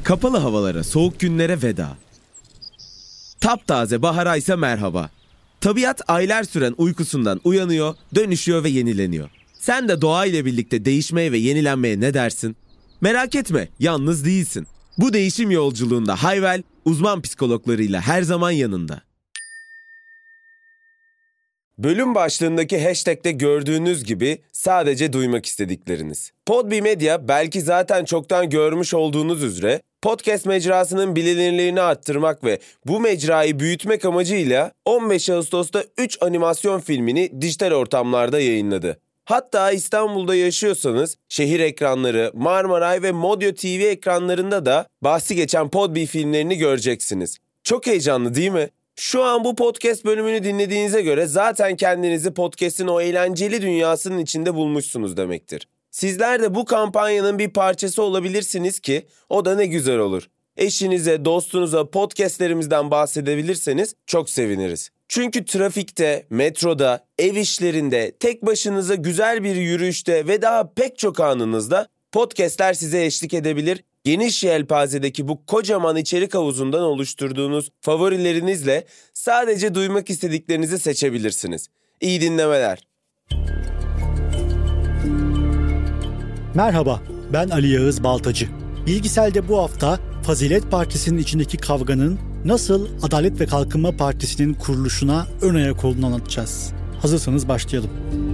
Kapalı havalara, soğuk günlere veda. Taptaze bahara ise merhaba. Tabiat aylar süren uykusundan uyanıyor, dönüşüyor ve yenileniyor. Sen de doğayla birlikte değişmeye ve yenilenmeye ne dersin? Merak etme, yalnız değilsin. Bu değişim yolculuğunda Hayvel, uzman psikologlarıyla her zaman yanında. Bölüm başlığındaki hashtag'te gördüğünüz gibi sadece duymak istedikleriniz. Podbi Medya belki zaten çoktan görmüş olduğunuz üzere podcast mecrasının bilinirliğini arttırmak ve bu mecrayı büyütmek amacıyla 15 Ağustos'ta 3 animasyon filmini dijital ortamlarda yayınladı. Hatta İstanbul'da yaşıyorsanız şehir ekranları, Marmaray ve Modyo TV ekranlarında da bahsi geçen Podbi filmlerini göreceksiniz. Çok heyecanlı değil mi? Şu an bu podcast bölümünü dinlediğinize göre zaten kendinizi podcast'in o eğlenceli dünyasının içinde bulmuşsunuz demektir. Sizler de bu kampanyanın bir parçası olabilirsiniz ki o da ne güzel olur. Eşinize, dostunuza podcastlerimizden bahsedebilirseniz çok seviniriz. Çünkü trafikte, metroda, ev işlerinde, tek başınıza güzel bir yürüyüşte ve daha pek çok anınızda podcastler size eşlik edebilir. Geniş yelpazedeki bu kocaman içerik havuzundan oluşturduğunuz favorilerinizle sadece duymak istediklerinizi seçebilirsiniz. İyi dinlemeler. Merhaba, ben Ali Yağız Baltacı. Bilgisel'de bu hafta Fazilet Partisi'nin içindeki kavganın nasıl Adalet ve Kalkınma Partisi'nin kuruluşuna ön ayak olduğunu anlatacağız. Hazırsanız başlayalım.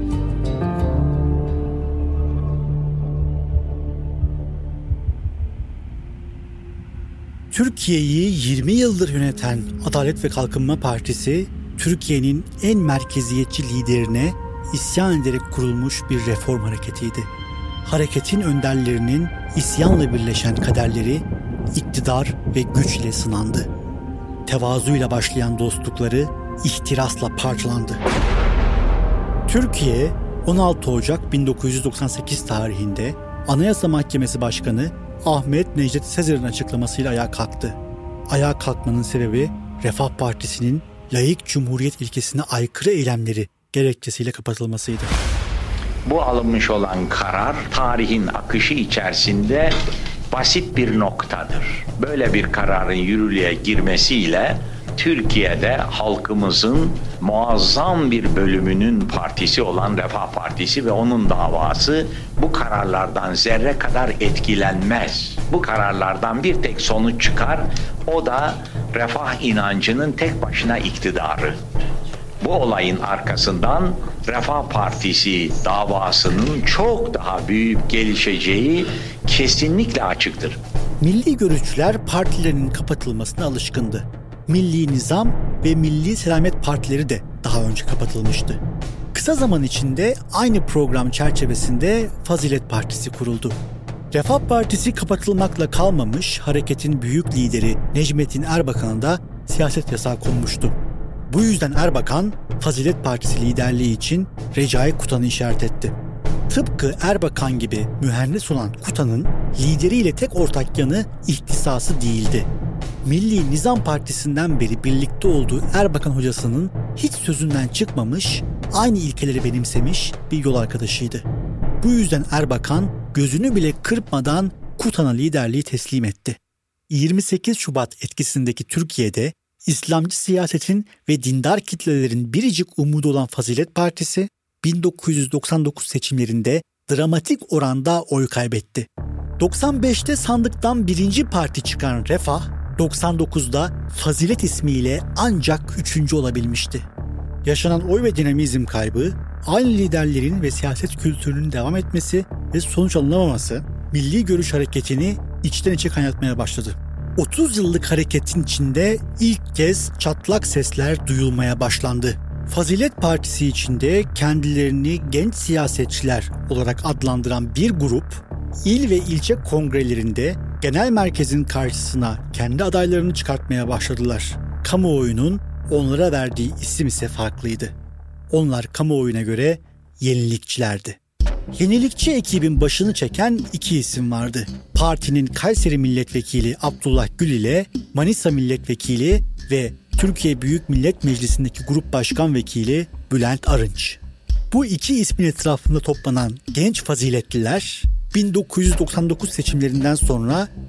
Türkiye'yi 20 yıldır yöneten Adalet ve Kalkınma Partisi, Türkiye'nin en merkeziyetçi liderine isyan ederek kurulmuş bir reform hareketiydi. Hareketin önderlerinin isyanla birleşen kaderleri iktidar ve güç ile sınandı. Tevazuyla başlayan dostlukları ihtirasla parçalandı. Türkiye 16 Ocak 1998 tarihinde Anayasa Mahkemesi Başkanı Ahmet Necdet Sezer'in açıklamasıyla ayağa kalktı. Ayağa kalkmanın sebebi Refah Partisi'nin laik cumhuriyet ilkesine aykırı eylemleri gerekçesiyle kapatılmasıydı. Bu alınmış olan karar tarihin akışı içerisinde basit bir noktadır. Böyle bir kararın yürürlüğe girmesiyle Türkiye'de halkımızın muazzam bir bölümünün partisi olan Refah Partisi ve onun davası bu kararlardan zerre kadar etkilenmez. Bu kararlardan bir tek sonuç çıkar, o da refah inancının tek başına iktidarı. Bu olayın arkasından Refah Partisi davasının çok daha büyük gelişeceği kesinlikle açıktır. Milli görüşçüler partilerinin kapatılmasına alışkındı. Milli Nizam ve Milli Selamet Partileri de daha önce kapatılmıştı. Kısa zaman içinde aynı program çerçevesinde Fazilet Partisi kuruldu. Refah Partisi kapatılmakla kalmamış, hareketin büyük lideri Necmettin Erbakan'a da siyaset yasağı konmuştu. Bu yüzden Erbakan, Fazilet Partisi liderliği için Recai Kutan'ı işaret etti. Tıpkı Erbakan gibi mühendis olan Kutan'ın lideriyle tek ortak yanı ihtisası değildi. Milli Nizam Partisi'nden beri birlikte olduğu Erbakan hocasının hiç sözünden çıkmamış, aynı ilkeleri benimsemiş bir yol arkadaşıydı. Bu yüzden Erbakan gözünü bile kırpmadan Kutan'a liderliği teslim etti. 28 Şubat etkisindeki Türkiye'de İslamcı siyasetin ve dindar kitlelerin biricik umudu olan Fazilet Partisi, 1999 seçimlerinde dramatik oranda oy kaybetti. 95'te sandıktan birinci parti çıkan Refah, 99'da Fazilet ismiyle ancak 3. olabilmişti. Yaşanan oy ve dinamizm kaybı, aynı liderlerin ve siyaset kültürünün devam etmesi ve sonuç alınamaması, milli görüş hareketini içten içe kaynatmaya başladı. 30 yıllık hareketin içinde ilk kez çatlak sesler duyulmaya başlandı. Fazilet Partisi içinde kendilerini genç siyasetçiler olarak adlandıran bir grup, il ve ilçe kongrelerinde genel merkezin karşısına kendi adaylarını çıkartmaya başladılar. Kamuoyunun onlara verdiği isim ise farklıydı. Onlar kamuoyuna göre yenilikçilerdi. Yenilikçi ekibin başını çeken iki isim vardı. Partinin Kayseri Milletvekili Abdullah Gül ile Manisa Milletvekili ve Türkiye Büyük Millet Meclisi'ndeki Grup Başkan Vekili Bülent Arınç. Bu iki ismin etrafında toplanan genç faziletliler 1999 seçimlerinden sonra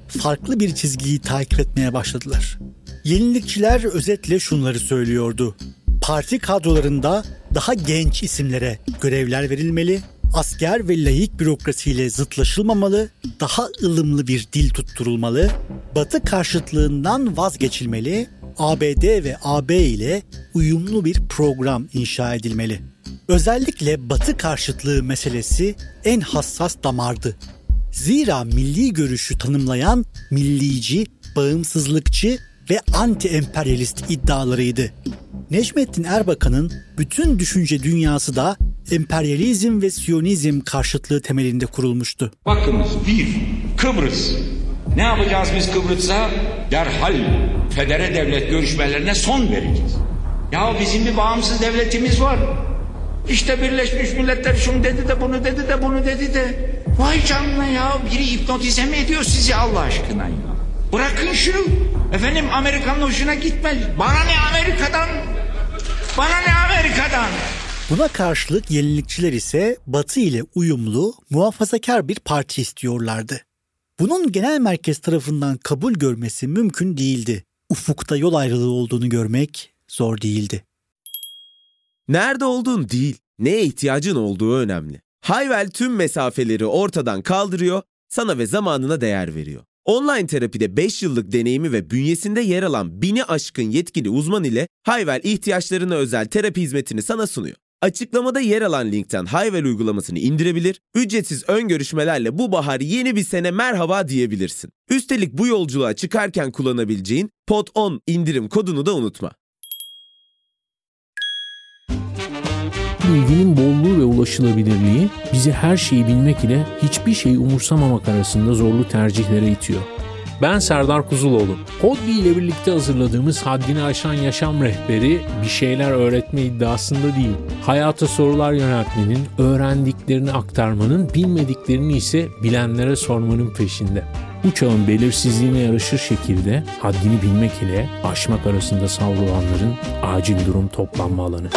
farklı bir çizgiyi takip etmeye başladılar. Yenilikçiler özetle şunları söylüyordu. Parti kadrolarında daha genç isimlere görevler verilmeli, asker ve laik bürokrasiyle zıtlaşılmamalı, daha ılımlı bir dil tutturulmalı, Batı karşıtlığından vazgeçilmeli, ABD ve AB ile uyumlu bir program inşa edilmeli. Özellikle Batı karşıtlığı meselesi en hassas damardı. Zira milli görüşü tanımlayan millici, bağımsızlıkçı ve anti-emperyalist iddialarıydı. Necmettin Erbakan'ın bütün düşünce dünyası da emperyalizm ve Siyonizm karşıtlığı temelinde kurulmuştu. Bakınız bir, Kıbrıs. Ne yapacağız biz Kıbrıs'a? Derhal federe devlet görüşmelerine son vereceğiz. Ya bizim bir bağımsız devletimiz var. İşte Birleşmiş Milletler şunu dedi de bunu dedi de bunu dedi de. Vay canına ya, biri hipnotize mi ediyor sizi Allah aşkına ya? Bırakın şunu. Efendim Amerika'nın hoşuna gitmez. Bana ne Amerika'dan? Bana ne Amerika'dan? Buna karşılık yenilikçiler ise Batı ile uyumlu, muhafazakar bir parti istiyorlardı. Bunun genel merkez tarafından kabul görmesi mümkün değildi. Ufukta yol ayrılığı olduğunu görmek zor değildi. Nerede olduğun değil, neye ihtiyacın olduğu önemli. Hayvel tüm mesafeleri ortadan kaldırıyor, sana ve zamanına değer veriyor. Online terapide 5 yıllık deneyimi ve bünyesinde yer alan 1000'i aşkın yetkili uzman ile Hayvel ihtiyaçlarına özel terapi hizmetini sana sunuyor. Açıklamada yer alan linkten Hayvel uygulamasını indirebilir, ücretsiz ön görüşmelerle bu bahar yeni bir sene merhaba diyebilirsin. Üstelik bu yolculuğa çıkarken kullanabileceğin POD10 indirim kodunu da unutma. Bilginin bolluğu ve ulaşılabilirliği bizi her şeyi bilmek ile hiçbir şeyi umursamamak arasında zorlu tercihlere itiyor. Ben Serdar Kuzuloğlu. Podbi ile birlikte hazırladığımız Haddini Aşan Yaşam Rehberi bir şeyler öğretme iddiasında değil. Hayata sorular yöneltmenin, öğrendiklerini aktarmanın, bilmediklerini ise bilenlere sormanın peşinde. Bu çağın belirsizliğine yaraşır şekilde haddini bilmek ile aşmak arasında savrulanların acil durum toplanma alanı.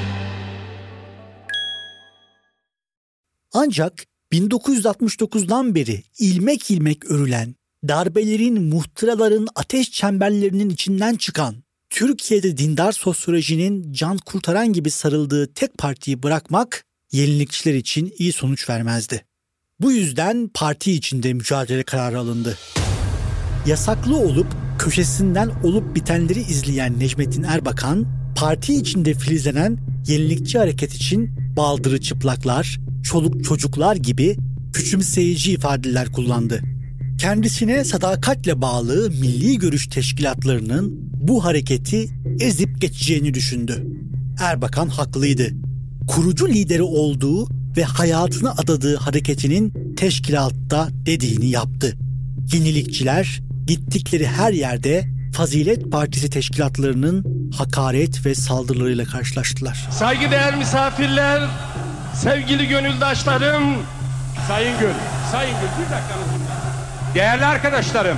Ancak 1969'dan beri ilmek ilmek örülen, darbelerin, muhtıraların ateş çemberlerinin içinden çıkan, Türkiye'de dindar sosyolojinin can kurtaran gibi sarıldığı tek partiyi bırakmak yenilikçiler için iyi sonuç vermezdi. Bu yüzden parti içinde mücadele kararı alındı. Yasaklı olup köşesinden olup bitenleri izleyen Necmettin Erbakan, parti içinde filizlenen yenilikçi hareket için baldırı çıplaklar, çoluk çocuklar gibi küçümseyici ifadeler kullandı. Kendisine sadakatle bağlı milli görüş teşkilatlarının bu hareketi ezip geçeceğini düşündü. Erbakan haklıydı. Kurucu lideri olduğu ve hayatını adadığı hareketinin teşkilatta dediğini yaptı. Yenilikçiler gittikleri her yerde Fazilet Partisi teşkilatlarının hakaret ve saldırılarıyla karşılaştılar. Saygıdeğer misafirler, sevgili gönüldaşlarım, Sayın Gül bir dakikanız. Değerli arkadaşlarım,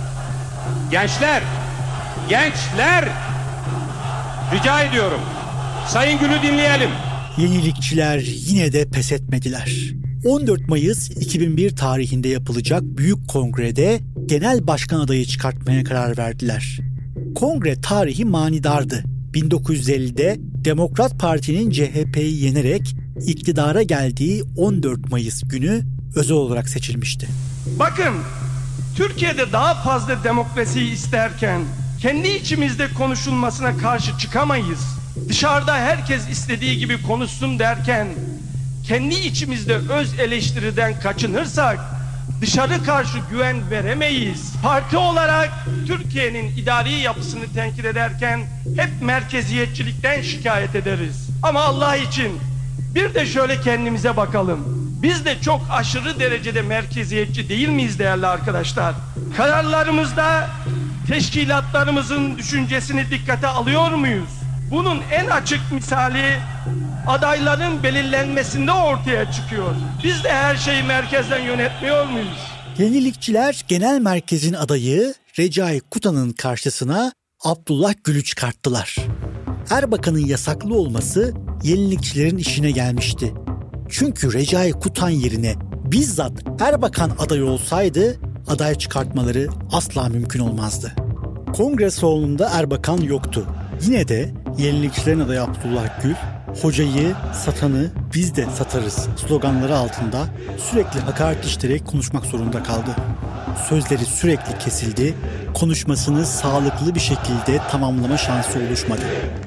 gençler, rica ediyorum, Sayın Gül'ü dinleyelim. Yenilikçiler yine de pes etmediler. 14 Mayıs 2001 tarihinde yapılacak büyük kongrede genel başkan adayı çıkartmaya karar verdiler. Kongre tarihi manidardı. 1950'de Demokrat Parti'nin CHP'yi yenerek iktidara geldiği 14 Mayıs günü özel olarak seçilmişti. Bakın, Türkiye'de daha fazla demokrasiyi isterken kendi içimizde konuşulmasına karşı çıkamayız. Dışarıda herkes istediği gibi konuşsun derken kendi içimizde öz eleştiriden kaçınırsak dışarı karşı güven veremeyiz. Parti olarak Türkiye'nin idari yapısını tenkit ederken hep merkeziyetçilikten şikayet ederiz. Ama Allah için bir de şöyle kendimize bakalım. Biz de çok aşırı derecede merkeziyetçi değil miyiz değerli arkadaşlar? Kararlarımızda teşkilatlarımızın düşüncesini dikkate alıyor muyuz? Bunun en açık misali adayların belirlenmesinde ortaya çıkıyor. Biz de her şeyi merkezden yönetmiyor muyuz? Yenilikçiler Genel Merkez'in adayı Recai Kutan'ın karşısına Abdullah Gül'ü çıkarttılar. Erbakan'ın yasaklı olması yenilikçilerin işine gelmişti. Çünkü Recai Kutan yerine bizzat Erbakan aday olsaydı aday çıkartmaları asla mümkün olmazdı. Kongre salonunda Erbakan yoktu. Yine de yenilikçilerin adayı Abdullah Gül, hocayı, satanı biz de satarız sloganları altında sürekli hakaret işiterek konuşmak zorunda kaldı. Sözleri sürekli kesildi, konuşmasını sağlıklı bir şekilde tamamlama şansı oluşmadı.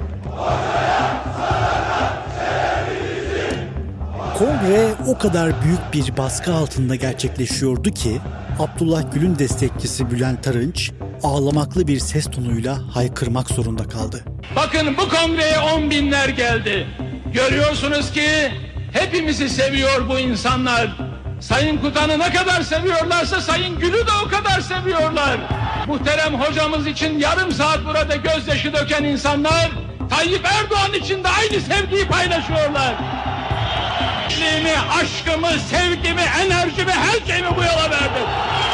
Kongre o kadar büyük bir baskı altında gerçekleşiyordu ki Abdullah Gül'ün destekçisi Bülent Arınç ağlamaklı bir ses tonuyla haykırmak zorunda kaldı. Bakın bu kongreye 10 binler geldi. Görüyorsunuz ki hepimizi seviyor bu insanlar. Sayın Kutan'ı ne kadar seviyorlarsa Sayın Gül'ü de o kadar seviyorlar. Muhterem hocamız için yarım saat burada gözyaşı döken insanlar Tayyip Erdoğan için de aynı sevgiyi paylaşıyorlar. Aşkımı, sevgimi, enerjimi, her şeyimi bu yola verdim.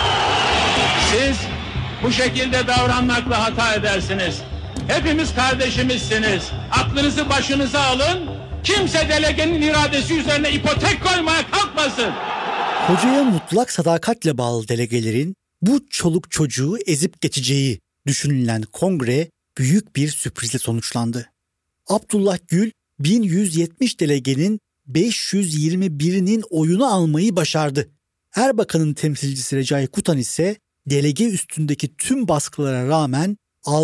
Siz bu şekilde davranmakla hata edersiniz. Hepimiz kardeşimizsiniz. Aklınızı başınıza alın. Kimse delegenin iradesi üzerine ipotek koymaya kalkmasın. Hocaya mutlak sadakatle bağlı delegelerin bu çoluk çocuğu ezip geçeceği düşünülen kongre büyük bir sürprizle sonuçlandı. Abdullah Gül 1170 delegenin 521'inin oyunu almayı başardı. Erbakan'ın temsilcisi Recai Kutan ise delege üstündeki tüm baskılara rağmen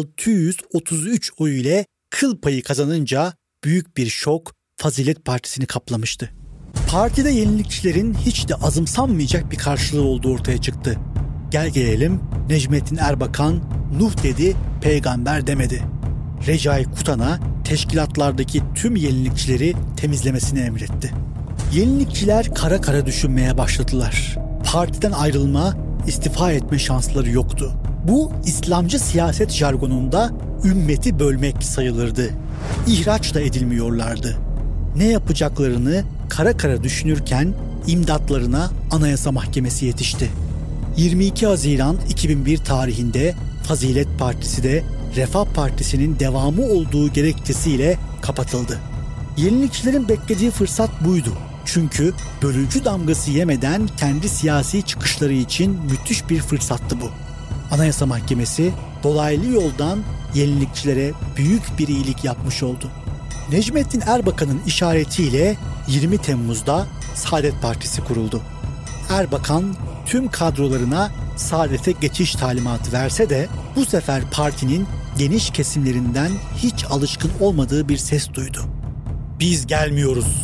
633 oy ile kıl payı kazanınca büyük bir şok Fazilet Partisi'ni kaplamıştı. Partide yenilikçilerin hiç de azımsanmayacak bir karşılığı olduğu ortaya çıktı. Gel gelelim Necmettin Erbakan Nuh dedi, peygamber demedi. Recai Kutan'a teşkilatlardaki tüm yenilikçileri temizlemesini emretti. Yenilikçiler kara kara düşünmeye başladılar. Partiden ayrılma, istifa etme şansları yoktu. Bu İslamcı siyaset jargonunda ümmeti bölmek sayılırdı. İhraç da edilmiyorlardı. Ne yapacaklarını kara kara düşünürken imdatlarına Anayasa Mahkemesi yetişti. 22 Haziran 2001 tarihinde Fazilet Partisi de Refah Partisi'nin devamı olduğu gerekçesiyle kapatıldı. Yenilikçilerin beklediği fırsat buydu. Çünkü bölücü damgası yemeden kendi siyasi çıkışları için müthiş bir fırsattı bu. Anayasa Mahkemesi dolaylı yoldan yenilikçilere büyük bir iyilik yapmış oldu. Necmettin Erbakan'ın işaretiyle 20 Temmuz'da Saadet Partisi kuruldu. Erbakan tüm kadrolarına Saadet'e geçiş talimatı verse de bu sefer partinin geniş kesimlerinden hiç alışkın olmadığı bir ses duydu. Biz gelmiyoruz.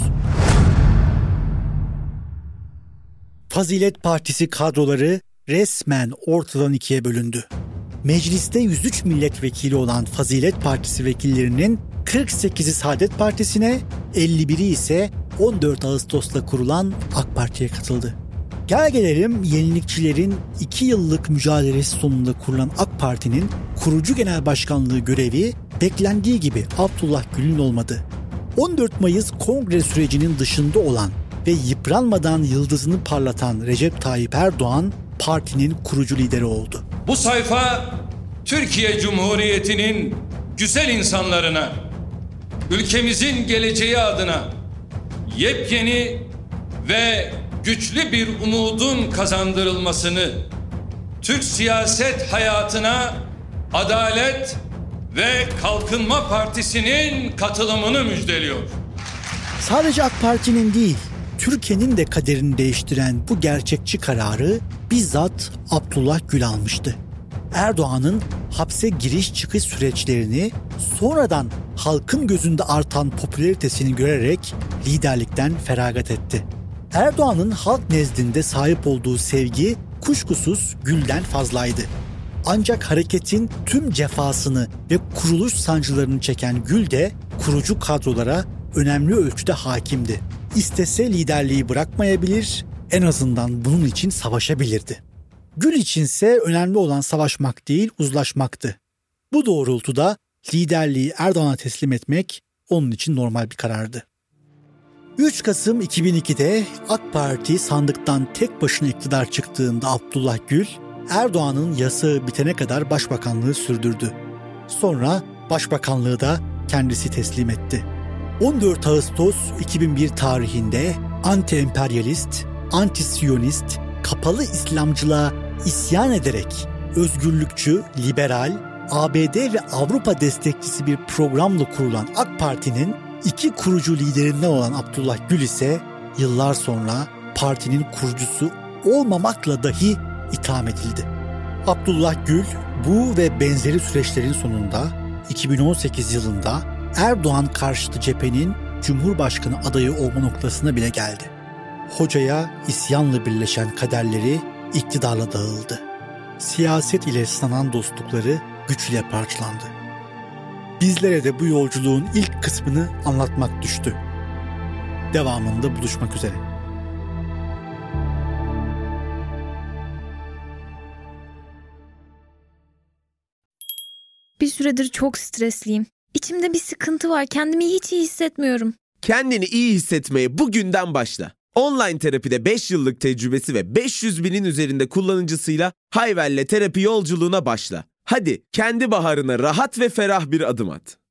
Fazilet Partisi kadroları resmen ortadan ikiye bölündü. Mecliste 103 milletvekili olan Fazilet Partisi vekillerinin 48'i Saadet Partisi'ne, 51'i ise 14 Ağustos'ta kurulan AK Parti'ye katıldı. Gel gelelim yenilikçilerin 2 yıllık mücadelesi sonunda kurulan AK Parti'nin kurucu genel başkanlığı görevi beklendiği gibi Abdullah Gül'ün olmadı. 14 Mayıs kongre sürecinin dışında olan ve yıpranmadan yıldızını parlatan Recep Tayyip Erdoğan partinin kurucu lideri oldu. Bu sayfa Türkiye Cumhuriyeti'nin güzel insanlarına, ülkemizin geleceği adına yepyeni ve güçlü bir umudun kazandırılmasını, Türk siyaset hayatına Adalet ve Kalkınma Partisi'nin katılımını müjdeliyor. Sadece AK Parti'nin değil, Türkiye'nin de kaderini değiştiren bu gerçekçi kararı bizzat Abdullah Gül almıştı. Erdoğan'ın hapse giriş çıkış süreçlerini, sonradan halkın gözünde artan popülaritesini görerek liderlikten feragat etti. Erdoğan'ın halk nezdinde sahip olduğu sevgi kuşkusuz Gül'den fazlaydı. Ancak hareketin tüm cefasını ve kuruluş sancılarını çeken Gül de kurucu kadrolara önemli ölçüde hakimdi. İstese liderliği bırakmayabilir, en azından bunun için savaşabilirdi. Gül içinse önemli olan savaşmak değil, uzlaşmaktı. Bu doğrultuda liderliği Erdoğan'a teslim etmek onun için normal bir karardı. 3 Kasım 2002'de AK Parti sandıktan tek başına iktidar çıktığında Abdullah Gül, Erdoğan'ın yasağı bitene kadar başbakanlığı sürdürdü. Sonra başbakanlığı da kendisi teslim etti. 14 Ağustos 2001 tarihinde anti-emperyalist, anti-siyonist, kapalı İslamcılığa isyan ederek özgürlükçü, liberal, ABD ve Avrupa destekçisi bir programla kurulan AK Parti'nin 2 kurucu liderinden olan Abdullah Gül ise yıllar sonra partinin kurucusu olmamakla dahi itham edildi. Abdullah Gül bu ve benzeri süreçlerin sonunda 2018 yılında Erdoğan karşıtı cephenin Cumhurbaşkanı adayı olma noktasına bile geldi. Hoca'ya isyanla birleşen kaderleri iktidarla dağıldı. Siyaset ile sınanan dostlukları güç ile parçalandı. Bizlere de bu yolculuğun ilk kısmını anlatmak düştü. Devamında buluşmak üzere. Bir süredir çok stresliyim. İçimde bir sıkıntı var. Kendimi hiç iyi hissetmiyorum. Kendini iyi hissetmeye bugünden başla. Online terapide 5 yıllık tecrübesi ve 500 binin üzerinde kullanıcısıyla Hayvel'le terapi yolculuğuna başla. Hadi kendi baharına rahat ve ferah bir adım at.